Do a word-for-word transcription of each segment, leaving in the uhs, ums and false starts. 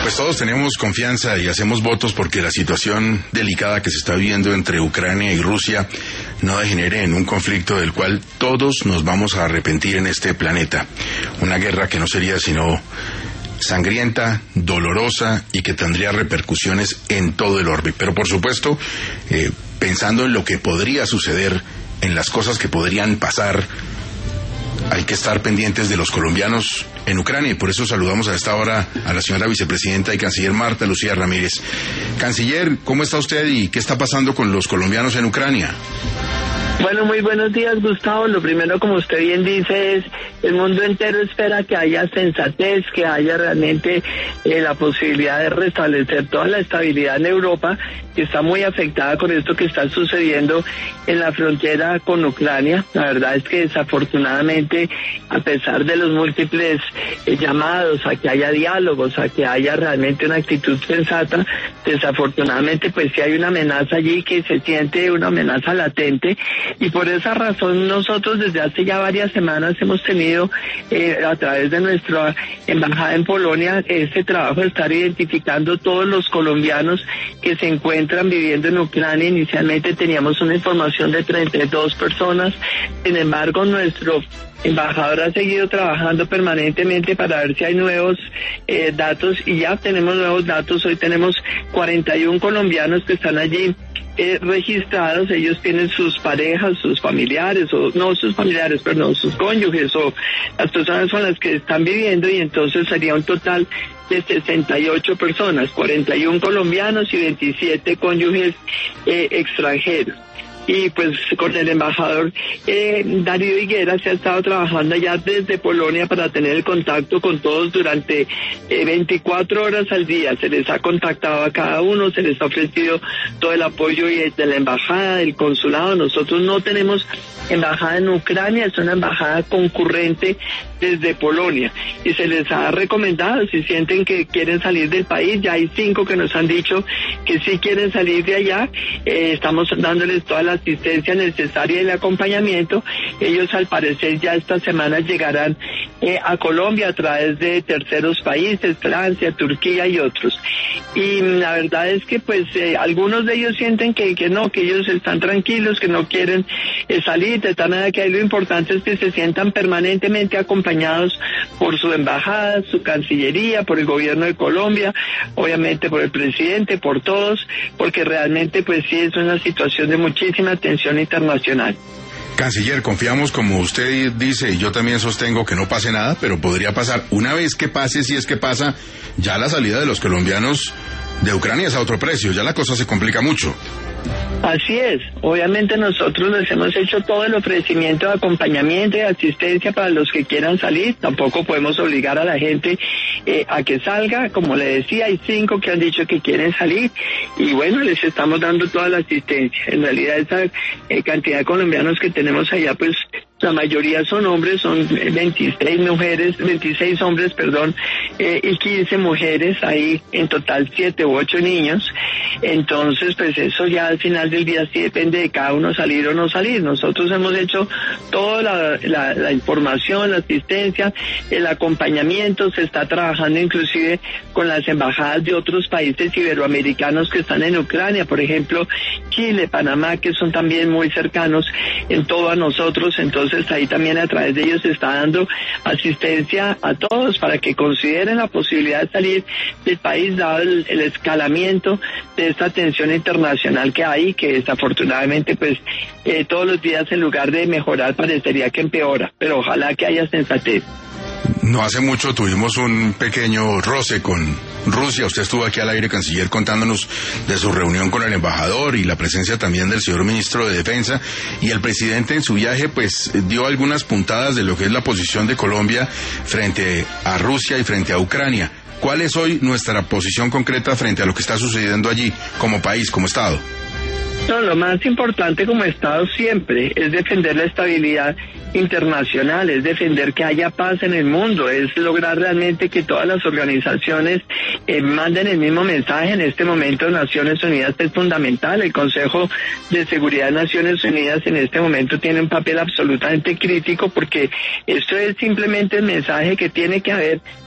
Pues todos tenemos confianza y hacemos votos porque la situación delicada que se está viviendo entre Ucrania y Rusia no degenere en un conflicto del cual todos nos vamos a arrepentir en este planeta. Una guerra que no sería sino sangrienta, dolorosa y que tendría repercusiones en todo el orbe. Pero por supuesto, eh, pensando en lo que podría suceder, en las cosas que podrían pasar, hay que estar pendientes de los colombianos en Ucrania y por eso saludamos a esta hora a la señora vicepresidenta y canciller Marta Lucía Ramírez. Canciller, ¿cómo está usted y qué está pasando con los colombianos en Ucrania? Bueno, muy buenos días, Gustavo. Lo primero, como usted bien dice, es el mundo entero espera que haya sensatez, que haya realmente eh, la posibilidad de restablecer toda la estabilidad en Europa, que está muy afectada con esto que está sucediendo en la frontera con Ucrania. La verdad es que desafortunadamente, a pesar de los múltiples eh, llamados a que haya diálogos, a que haya realmente una actitud sensata, desafortunadamente pues sí hay una amenaza allí que se siente una amenaza latente. Y por esa razón nosotros desde hace ya varias semanas hemos tenido eh, a través de nuestra embajada en Polonia este trabajo de estar identificando todos los colombianos que se encuentran viviendo en Ucrania. Inicialmente teníamos una información de treinta y dos personas, sin embargo nuestro embajador ha seguido trabajando permanentemente para ver si hay nuevos eh, datos y ya tenemos nuevos datos. Hoy tenemos cuarenta y uno colombianos que están allí Eh, registrados. Ellos tienen sus parejas, sus familiares, o no sus familiares, perdón, sus cónyuges o las personas con las que están viviendo, y entonces sería un total de sesenta y ocho personas, cuarenta y uno colombianos y veintisiete cónyuges eh, extranjeros. Y pues con el embajador eh, Darío Higuera se ha estado trabajando allá desde Polonia para tener el contacto con todos durante eh, veinticuatro horas al día. Se les ha contactado a cada uno, se les ha ofrecido todo el apoyo de la embajada, del consulado. Nosotros no tenemos embajada en Ucrania, es una embajada concurrente desde Polonia y se les ha recomendado, si sienten que quieren salir del país, ya hay cinco que nos han dicho que sí quieren salir de allá. Eh, estamos dándoles toda la asistencia necesaria y el acompañamiento. Ellos al parecer ya esta semana llegarán eh, a Colombia a través de terceros países, Francia, Turquía y otros. Y la verdad es que pues eh, algunos de ellos sienten que, que no, que ellos están tranquilos, que no quieren eh, salir, de tal manera que ahí lo importante es que se sientan permanentemente acompañados por su embajada, su cancillería, por el gobierno de Colombia, obviamente por el presidente, por todos, porque realmente pues sí es una situación de muchísima atención internacional. Canciller, confiamos, como usted dice, y yo también sostengo que no pase nada, pero podría pasar. Una vez que pase, si es que pasa, ya la salida de los colombianos de Ucrania es a otro precio, ya la cosa se complica mucho. Así es, obviamente nosotros les hemos hecho todo el ofrecimiento de acompañamiento y asistencia para los que quieran salir. Tampoco podemos obligar a la gente eh, a que salga. Como le decía, hay cinco que han dicho que quieren salir y bueno, les estamos dando toda la asistencia. En realidad esa eh, cantidad de colombianos que tenemos allá, pues la mayoría son hombres, son veintiséis mujeres, veintiséis hombres, perdón, eh, y quince mujeres, ahí en total siete u ocho niños. Entonces, pues eso ya al final del día sí depende de cada uno salir o no salir. Nosotros hemos hecho toda la, la, la información, la asistencia, el acompañamiento. Se está trabajando inclusive con las embajadas de otros países iberoamericanos que están en Ucrania, por ejemplo, Chile, Panamá, que son también muy cercanos en todo a nosotros. Entonces, Entonces ahí también a través de ellos se está dando asistencia a todos para que consideren la posibilidad de salir del país dado el, el escalamiento de esta tensión internacional que hay, que desafortunadamente pues eh, todos los días en lugar de mejorar parecería que empeora, pero ojalá que haya sensatez. No hace mucho tuvimos un pequeño roce con Rusia. Usted estuvo aquí al aire, canciller, contándonos de su reunión con el embajador y la presencia también del señor ministro de Defensa. Y el presidente en su viaje pues dio algunas puntadas de lo que es la posición de Colombia frente a Rusia y frente a Ucrania. ¿Cuál es hoy nuestra posición concreta frente a lo que está sucediendo allí como país, como Estado? No, lo más importante como Estado siempre es defender la estabilidad internacional, es defender que haya paz en el mundo, es lograr realmente que todas las organizaciones eh, manden el mismo mensaje. En este momento Naciones Unidas es fundamental, el Consejo de Seguridad de Naciones Unidas en este momento tiene un papel absolutamente crítico porque esto es simplemente el mensaje que tiene que haber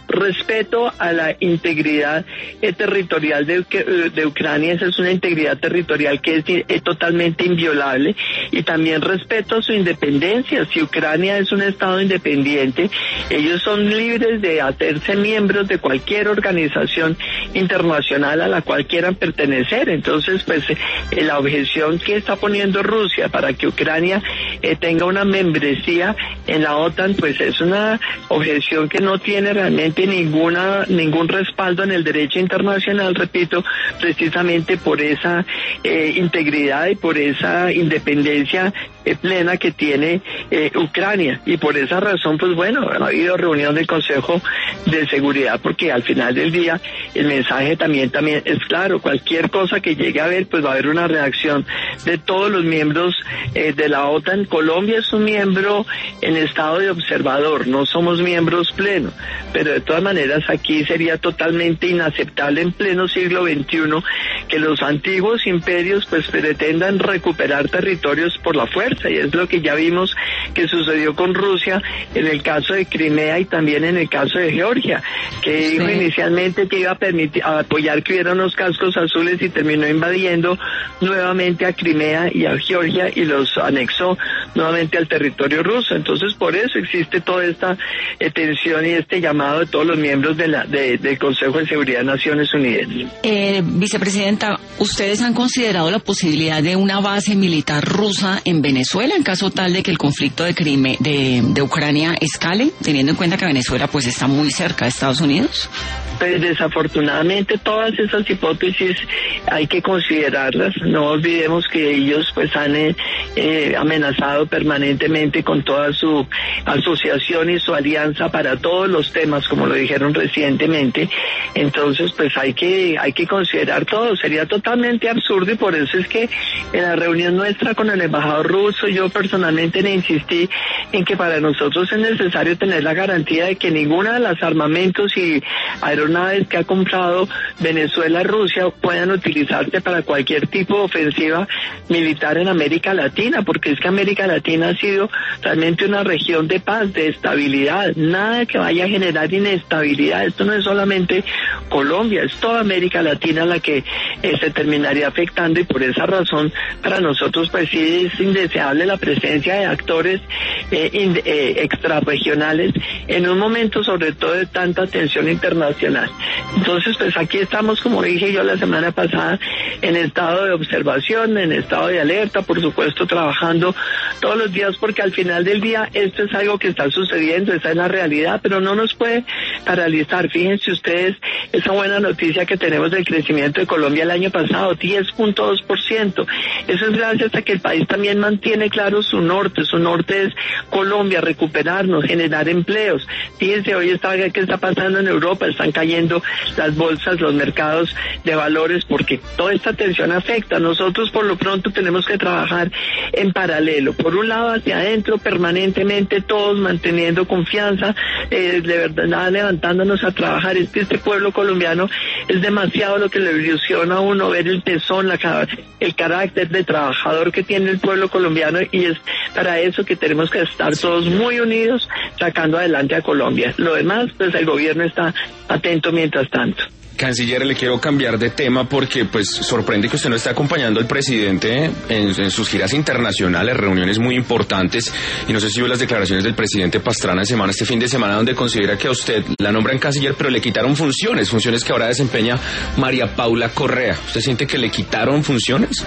respeto a la integridad eh, territorial de, de Ucrania. Esa es una integridad territorial que es eh, totalmente inviolable, y también respeto a su independencia. Si Ucrania es un estado independiente, ellos son libres de hacerse miembros de cualquier organización internacional a la cual quieran pertenecer. Entonces, pues eh, la objeción que está poniendo Rusia para que Ucrania eh, tenga una membresía en la OTAN, pues es una objeción que no tiene realmente ninguna ningún respaldo en el derecho internacional, repito, precisamente por esa eh, integridad y por esa independencia eh, plena que tiene eh, Ucrania. Y por esa razón, pues bueno, ha habido reunión del Consejo de Seguridad, porque al final del día el mensaje también también es claro. Cualquier cosa que llegue a haber, pues va a haber una reacción de todos los miembros eh, de la OTAN. Colombia es un miembro en estado de observador, no somos miembros plenos, pero de todas maneras aquí sería totalmente inaceptable en pleno siglo veintiuno que los antiguos imperios pues pretendan recuperar territorios por la fuerza, y es lo que ya vimos que sucedió con Rusia en el caso de Crimea y también en el caso de Georgia, que sí. dijo inicialmente que iba a permitir a apoyar que hubiera unos cascos azules y terminó invadiendo nuevamente a Crimea y a Georgia y los anexó nuevamente al territorio ruso. Entonces, por eso existe toda esta eh, tensión y este llamado de todos los miembros de la, de, del Consejo de Seguridad de Naciones Unidas. Eh, vicepresidenta, ¿ustedes han considerado la posibilidad de una base militar rusa en Venezuela en caso tal de que el conflicto de, Crime, de, de Ucrania escale, teniendo en cuenta que Venezuela pues está muy cerca de Estados Unidos? Pues desafortunadamente todas esas hipótesis hay que considerarlas. No olvidemos que ellos pues han eh, eh, amenazado permanentemente con toda su asociación y su alianza para todos los temas, como lo dijeron recientemente. Entonces pues hay que hay que considerar todo. Sería totalmente absurdo, y por eso es que en la reunión nuestra con el embajador ruso yo personalmente le insistí en que para nosotros es necesario tener la garantía de que ninguna de las armamentos y aeronaves que ha comprado Venezuela, Rusia, puedan utilizarse para cualquier tipo de ofensiva militar en América Latina, porque es que América Latina ha sido realmente una región de paz, de estabilidad, nada que vaya a generar inestabilidad. Esto no es solamente Colombia, es toda América Latina la que eh, se terminaría afectando, y por esa razón para nosotros pues sí es indeseable la presencia de actores eh, in, eh, extrarregionales en un momento sobre todo de tanta tensión internacional. Entonces pues aquí estamos, como dije yo la semana pasada, en estado de observación, en estado de alerta, por supuesto trabajando todos los días, porque al final del día esto es algo que está sucediendo, esa es la realidad, pero no nos puede paralizar. Fíjense ustedes esa buena noticia que tenemos del crecimiento de Colombia el año pasado, diez punto dos por ciento. Eso es gracias a que el país también mantiene claro su norte. Su norte es Colombia, recuperarnos, generar empleos. Fíjense hoy está, qué está pasando en Europa, están cayendo las bolsas, los mercados de valores, porque toda esta tensión afecta. Nosotros por lo pronto tenemos que trabajar en paralelo. Por un lado hacia adentro, permanentemente todos manteniendo confianza, eh, de verdad levantándonos a trabajar. Es que este pueblo colombiano es demasiado lo que le ilusiona a uno ver el tesón, la, el carácter de trabajador que tiene el pueblo colombiano, y es para eso que tenemos que estar todos muy unidos sacando adelante a Colombia. Lo demás, pues el gobierno está atento mientras tanto. Canciller, le quiero cambiar de tema porque pues sorprende que usted no esté acompañando al presidente en, en sus giras internacionales, reuniones muy importantes, y no sé si vio las declaraciones del presidente Pastrana en semana, este fin de semana, donde considera que a usted la nombran canciller, pero le quitaron funciones, funciones que ahora desempeña María Paula Correa. ¿Usted siente que le quitaron funciones?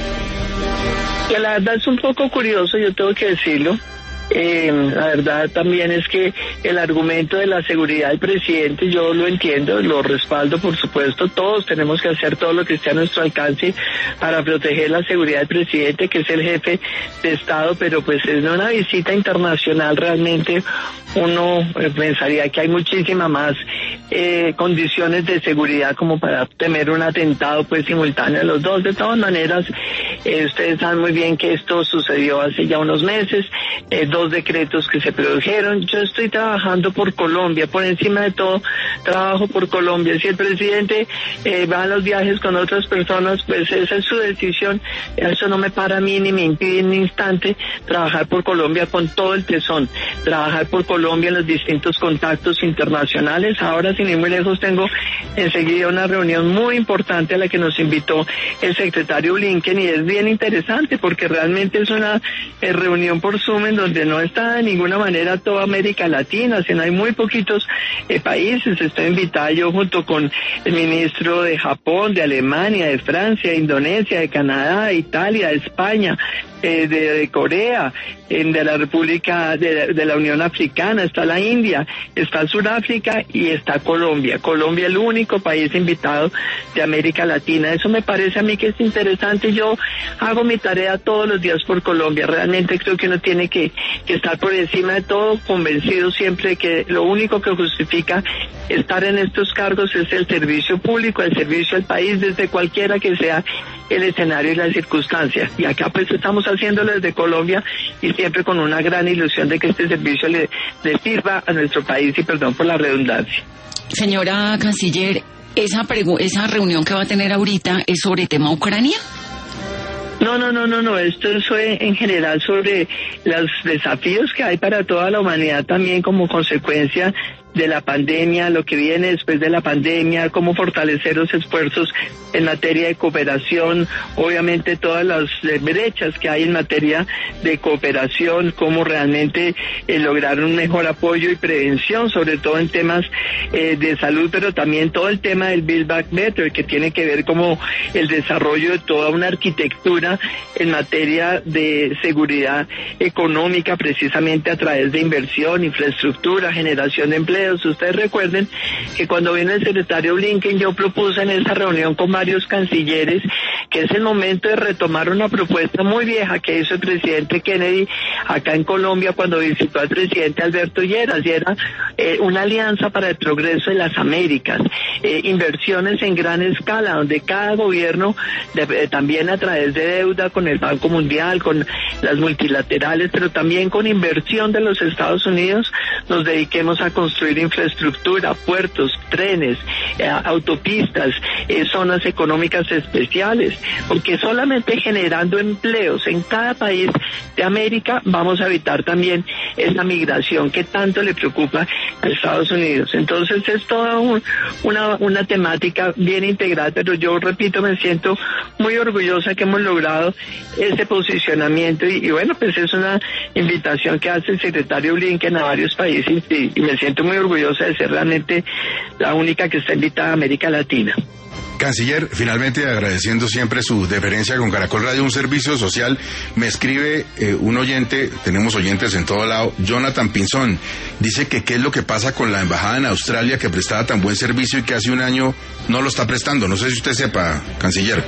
Que la verdad es un poco curioso, yo tengo que decirlo. Eh, la verdad también es que el argumento de la seguridad del presidente yo lo entiendo, lo respaldo por supuesto. Todos tenemos que hacer todo lo que esté a nuestro alcance para proteger la seguridad del presidente, que es el jefe de Estado, pero pues en una visita internacional realmente uno eh, pensaría que hay muchísima más eh, condiciones de seguridad como para temer un atentado pues simultáneo a los dos. De todas maneras, eh, ustedes saben muy bien que esto sucedió hace ya unos meses, eh, dos dos decretos que se produjeron. Yo estoy trabajando por Colombia, por encima de todo trabajo por Colombia. Si el presidente eh, va a los viajes con otras personas, pues esa es su decisión. Eso no me para a mí ni me impide en un instante trabajar por Colombia con todo el tesón, trabajar por Colombia en los distintos contactos internacionales. Ahora, sin ir muy lejos, tengo enseguida una reunión muy importante a la que nos invitó el secretario Blinken, y es bien interesante porque realmente es una eh, reunión por Zoom en donde no está de ninguna manera toda América Latina, sino hay muy poquitos eh, países. Estoy invitada yo junto con el ministro de Japón, de Alemania, de Francia, de Indonesia, de Canadá, de Italia, de España, eh, de, de Corea, eh, de la República, de, de la Unión Africana, está la India, está Sudáfrica y está Colombia. Colombia el único país invitado de América Latina. Eso me parece a mí que es interesante. Yo hago mi tarea todos los días por Colombia. Realmente creo que uno tiene que, que estar por encima de todo, convencido siempre que lo único que justifica estar en estos cargos es el servicio público, el servicio al país, desde cualquiera que sea el escenario y la circunstancia. Y acá pues estamos haciéndolo desde Colombia y siempre con una gran ilusión de que este servicio le, le sirva a nuestro país, y perdón por la redundancia. Señora canciller, esa pregu- esa reunión que va a tener ahorita es sobre tema Ucrania. No, no, no, no, no, esto fue en general sobre los desafíos que hay para toda la humanidad también como consecuencia de la pandemia, lo que viene después de la pandemia, cómo fortalecer los esfuerzos en materia de cooperación, obviamente todas las eh, brechas que hay en materia de cooperación, cómo realmente eh, lograr un mejor apoyo y prevención, sobre todo en temas eh, de salud, pero también todo el tema del Build Back Better, que tiene que ver como el desarrollo de toda una arquitectura en materia de seguridad económica, precisamente a través de inversión, infraestructura, generación de empleo. Ustedes recuerden que cuando vino el secretario Blinken, yo propuse en esa reunión con varios cancilleres que es el momento de retomar una propuesta muy vieja que hizo el presidente Kennedy acá en Colombia cuando visitó al presidente Alberto Lleras, y era eh, una alianza para el progreso de las Américas, eh, inversiones en gran escala, donde cada gobierno, de, eh, también a través de deuda con el Banco Mundial, con las multilaterales, pero también con inversión de los Estados Unidos, nos dediquemos a construir infraestructura, puertos, trenes, eh, autopistas, eh, zonas económicas especiales, porque solamente generando empleos en cada país de América vamos a evitar también esa migración que tanto le preocupa a Estados Unidos. Entonces es toda un, una, una temática bien integrada, pero yo repito, me siento muy orgullosa que hemos logrado ese posicionamiento y, y bueno, pues es una invitación que hace el secretario Blinken a varios países y, y me siento muy orgullosa de ser realmente la única que está invitada a América Latina. Canciller, finalmente agradeciendo siempre su deferencia con Caracol Radio, un servicio social. Me escribe eh, un oyente, tenemos oyentes en todo lado, Jonathan Pinzón, dice que qué es lo que pasa con la embajada en Australia que prestaba tan buen servicio y que hace un año no lo está prestando. No sé si usted sepa, canciller.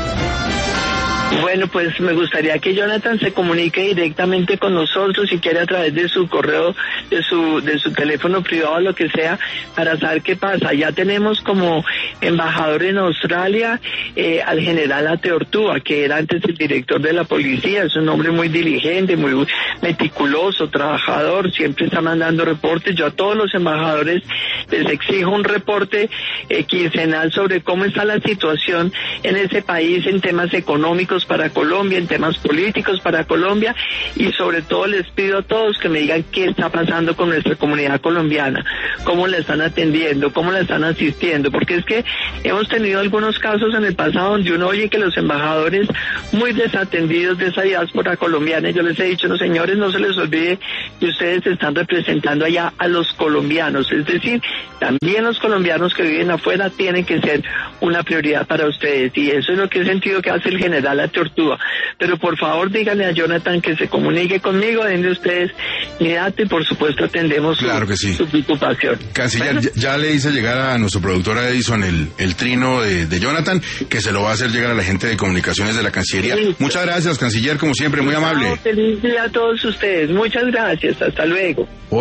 Bueno, pues me gustaría que Jonathan se comunique directamente con nosotros, si quiere a través de su correo, de su de su teléfono privado, lo que sea, para saber qué pasa. Ya tenemos como embajador en Australia eh, al general Ateortúa, que era antes el director de la policía. Es un hombre muy diligente, muy meticuloso, trabajador, siempre está mandando reportes. Yo a todos los embajadores les exijo un reporte eh, quincenal sobre cómo está la situación en ese país en temas económicos para Colombia, en temas políticos para Colombia, y sobre todo les pido a todos que me digan qué está pasando con nuestra comunidad colombiana, cómo la están atendiendo, cómo la están asistiendo, porque es que hemos tenido algunos casos en el pasado donde uno oye que los embajadores muy desatendidos de esa diáspora colombiana, yo les he dicho, no señores, no se les olvide que ustedes están representando allá a los colombianos, es decir, también los colombianos que viven afuera tienen que ser una prioridad para ustedes, y eso es lo que he sentido que hace el general Ateortúa. Pero por favor díganle a Jonathan que se comunique conmigo, denle ustedes mi dato y por supuesto atendemos claro su, que sí. su preocupación. Canciller, ¿Bueno? ya, ya le hice llegar a nuestro productor Edison el, el trino de, de Jonathan, que se lo va a hacer llegar a la gente de comunicaciones de la Cancillería. Sí. Muchas gracias, canciller, como siempre, muy amable. Feliz día a todos ustedes. Muchas gracias. Hasta luego.